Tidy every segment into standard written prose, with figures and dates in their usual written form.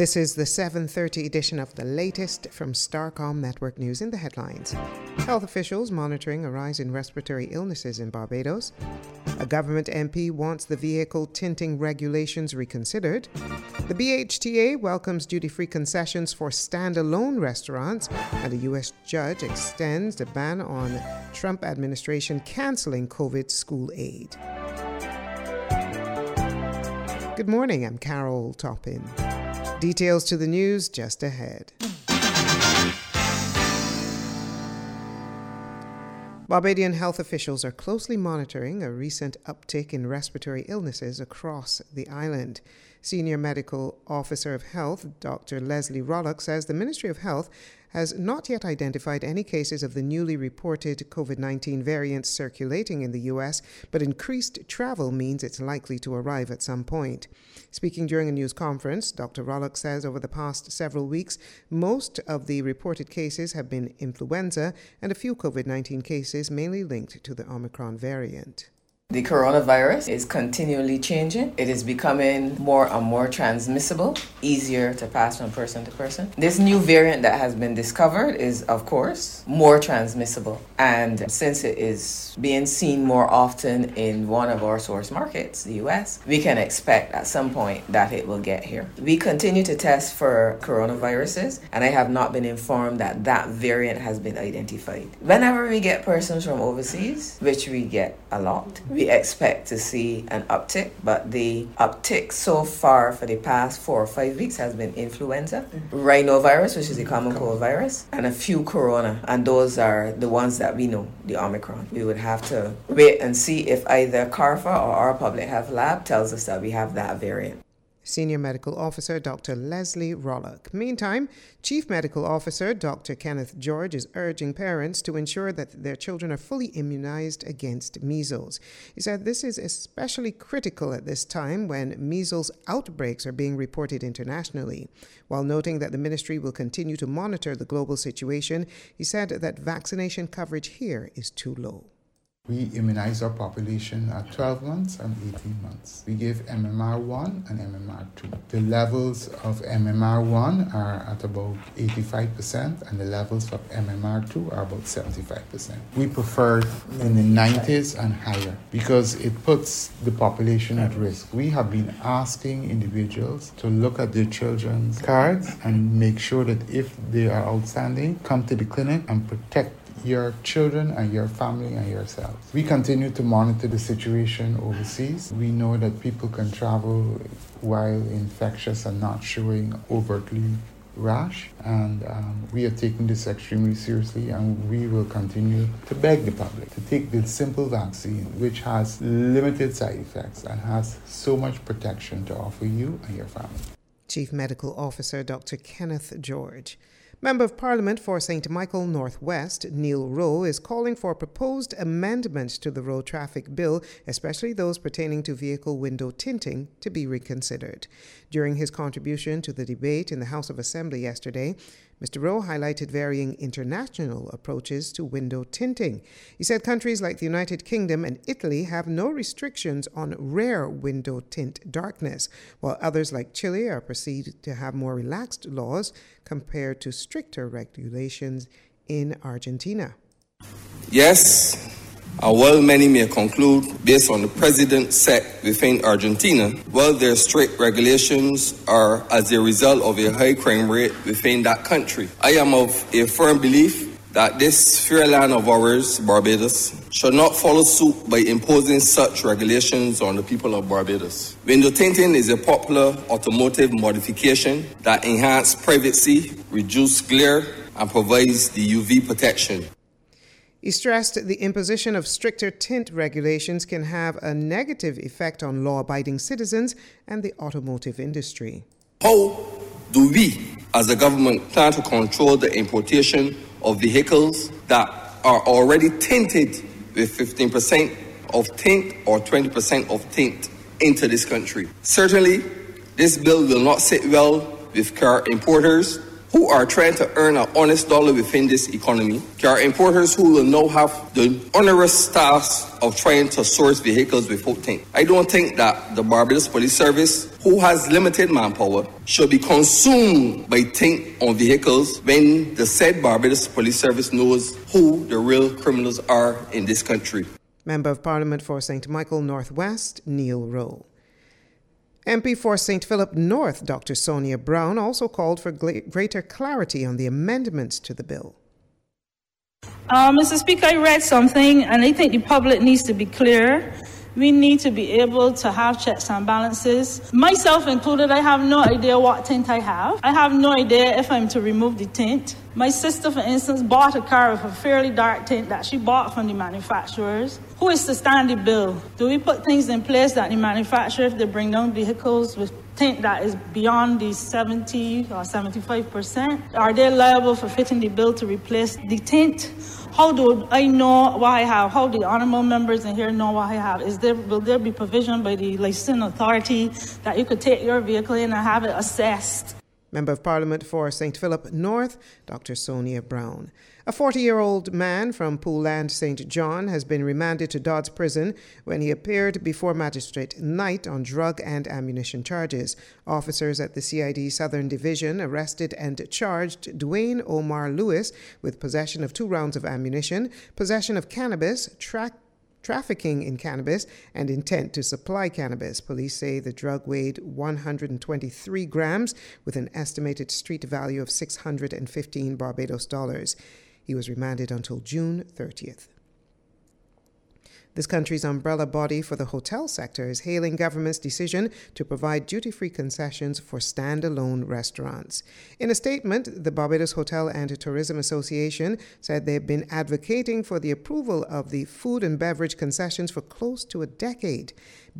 This is the 7:30 edition of the latest from Starcom Network News. In the headlines: health officials monitoring a rise in respiratory illnesses in Barbados. A government MP wants the vehicle tinting regulations reconsidered. The BHTA welcomes duty-free concessions for standalone restaurants. And a U.S. judge extends the ban on Trump administration canceling COVID school aid. Good morning, I'm Carol Toppin. Details to the news just ahead. Barbadian health officials are closely monitoring a recent uptick in respiratory illnesses across the island. Senior Medical Officer of Health, Dr. Leslie Rollock, says the Ministry of Health has not yet identified any cases of the newly reported COVID-19 variant circulating in the U.S., but increased travel means it's likely to arrive at some point. Speaking during a news conference, Dr. Rollock says over the past several weeks, most of the reported cases have been influenza and a few COVID-19 cases mainly linked to the Omicron variant. The coronavirus is continually changing. It is becoming more and more transmissible, easier to pass from person to person. This new variant that has been discovered is, of course, more transmissible. And since it is being seen more often in one of our source markets, the US, we can expect at some point that it will get here. We continue to test for coronaviruses, and I have not been informed that that variant has been identified. Whenever we get persons from overseas, which we get a lot, we expect to see an uptick, but the uptick so far for the past 4 or 5 weeks has been influenza, rhinovirus, which is the common cold virus, and a few corona, and those are the ones that we know, the Omicron. We would have to wait and see if either CARFA or our public health lab tells us that we have that variant. Senior Medical Officer Dr. Leslie Rollock. Meantime, Chief Medical Officer Dr. Kenneth George is urging parents to ensure that their children are fully immunized against measles. He said this is especially critical at this time when measles outbreaks are being reported internationally. While noting that the ministry will continue to monitor the global situation, he said that vaccination coverage here is too low. We immunize our population at 12 months and 18 months. We give MMR1 and MMR2. The levels of MMR1 are at about 85% and the levels of MMR2 are about 75%. We prefer in the 90s and higher because it puts the population at risk. We have been asking individuals to look at their children's cards and make sure that if they are outstanding, come to the clinic and protect your children and your family and yourselves. We continue to monitor the situation overseas. We know that people can travel while infectious and not showing overtly rash, and we are taking this extremely seriously, and we will continue to beg the public to take this simple vaccine which has limited side effects and has so much protection to offer you and your family. Chief Medical Officer Dr. Kenneth George. Member of Parliament for St. Michael Northwest, Neil Rowe, is calling for proposed amendments to the road traffic bill, especially those pertaining to vehicle window tinting, to be reconsidered. During his contribution to the debate in the House of Assembly yesterday, Mr. Rowe highlighted varying international approaches to window tinting. He said countries like the United Kingdom and Italy have no restrictions on rare window tint darkness, while others like Chile are perceived to have more relaxed laws compared to stricter regulations in Argentina. Yes, while many may conclude, based on the precedent set within Argentina, while their strict regulations are as a result of a high crime rate within that country. I am of a firm belief that this fair land of ours, Barbados, should not follow suit by imposing such regulations on the people of Barbados. Window tinting is a popular automotive modification that enhances privacy, reduces glare, and provides the UV protection. He stressed the imposition of stricter tint regulations can have a negative effect on law-abiding citizens and the automotive industry. How do we, as a government, plan to control the importation of vehicles that are already tinted with 15% of tint or 20% of tint into this country? Certainly, this bill will not sit well with car importers, who are trying to earn an honest dollar within this economy. There are importers who will now have the onerous task of trying to source vehicles without tint. I don't think that the Barbados Police Service, who has limited manpower, should be consumed by tint on vehicles when the said Barbados Police Service knows who the real criminals are in this country. Member of Parliament for St. Michael Northwest, Neil Rowe. MP for St. Philip North, Dr. Sonia Brown, also called for greater clarity on the amendments to the bill. Mr. Speaker, I read something, and I think the public needs to be clear. We need to be able to have checks and balances. Myself included, I have no idea what tint I have. I have no idea if I'm to remove the tint. My sister, for instance, bought a car with a fairly dark tint that she bought from the manufacturers. Who is to stand the bill? Do we put things in place that the manufacturer, if they bring down vehicles with tint that is beyond the 70 or 75%, are they liable for fitting the bill to replace the tint? How do I know what I have? How do the honourable members in here know what I have? Will there be provision by the licensing authority that you could take your vehicle in and have it assessed? Member of Parliament for St. Philip North, Dr. Sonia Brown. A 40-year-old man from Poolland, St. John, has been remanded to Dodds Prison when he appeared before Magistrate Knight on drug and ammunition charges. Officers at the CID Southern Division arrested and charged Dwayne Omar Lewis with possession of 2 rounds of ammunition, possession of cannabis, trafficking in cannabis, and intent to supply cannabis. Police say the drug weighed 123 grams with an estimated street value of $615 Barbados dollars. He was remanded until June 30th. This country's umbrella body for the hotel sector is hailing government's decision to provide duty-free concessions for standalone restaurants. In a statement, the Barbados Hotel and Tourism Association said they've been advocating for the approval of the food and beverage concessions for close to a decade.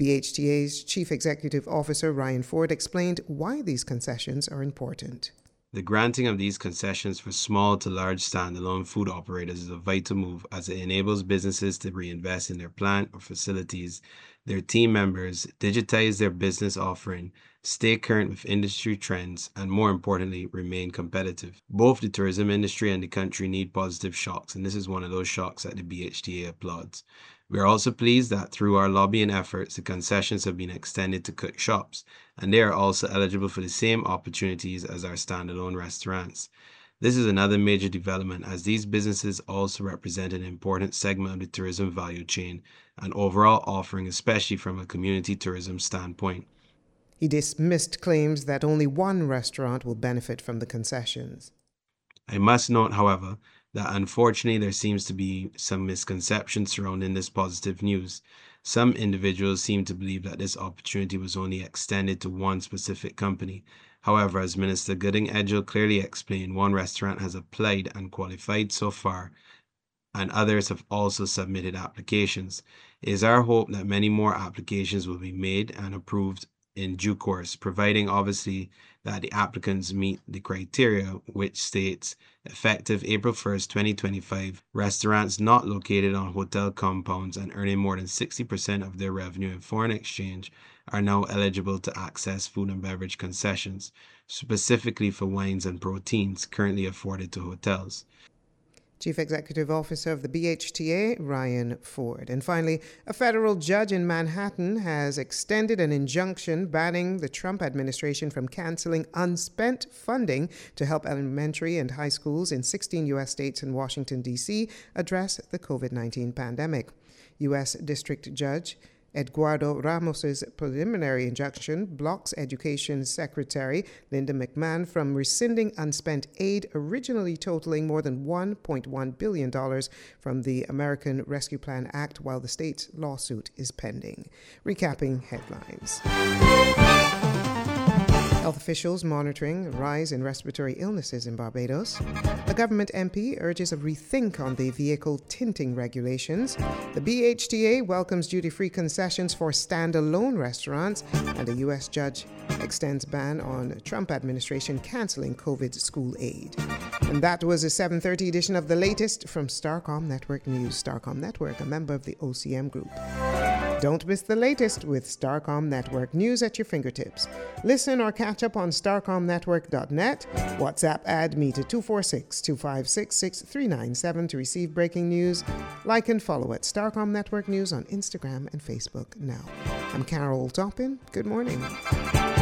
BHTA's Chief Executive Officer Ryan Ford explained why these concessions are important. The granting of these concessions for small to large standalone food operators is a vital move as it enables businesses to reinvest in their plant or facilities, their team members, digitize their business offering, stay current with industry trends, and more importantly, remain competitive. Both the tourism industry and the country need positive shocks, and this is one of those shocks that the BHTA applauds. We are also pleased that through our lobbying efforts, the concessions have been extended to cook shops, and they are also eligible for the same opportunities as our standalone restaurants. This is another major development as these businesses also represent an important segment of the tourism value chain and overall offering, especially from a community tourism standpoint. He dismissed claims that only one restaurant will benefit from the concessions. I must note, however, that unfortunately there seems to be some misconceptions surrounding this positive news. Some individuals seem to believe that this opportunity was only extended to one specific company. However, as Minister Gooding-Edgell clearly explained, one restaurant has applied and qualified so far, and others have also submitted applications. It is our hope that many more applications will be made and approved in due course, providing obviously that the applicants meet the criteria, which states effective April 1st, 2025, restaurants not located on hotel compounds and earning more than 60% of their revenue in foreign exchange are now eligible to access food and beverage concessions, specifically for wines and proteins currently afforded to hotels. Chief Executive Officer of the BHTA, Ryan Ford. And finally, a federal judge in Manhattan has extended an injunction banning the Trump administration from canceling unspent funding to help elementary and high schools in 16 U.S. states and Washington, D.C. address the COVID-19 pandemic. U.S. District Judge Eduardo Ramos's preliminary injunction blocks Education Secretary Linda McMahon from rescinding unspent aid originally totaling more than $1.1 billion from the American Rescue Plan Act while the state's lawsuit is pending. Recapping headlines. Health officials monitoring a rise in respiratory illnesses in Barbados. A government MP urges a rethink on the vehicle tinting regulations. The BHTA welcomes duty-free concessions for standalone restaurants. And a U.S. judge extends ban on Trump administration canceling COVID school aid. And that was a 7:30 edition of the latest from Starcom Network News. Starcom Network, a member of the OCM Group. Don't miss the latest with Starcom Network news at your fingertips. Listen or catch up on starcomnetwork.net. WhatsApp add me to 246-256-6397 to receive breaking news. Like and follow at Starcom Network News on Instagram and Facebook now. I'm Carol Toppin. Good morning.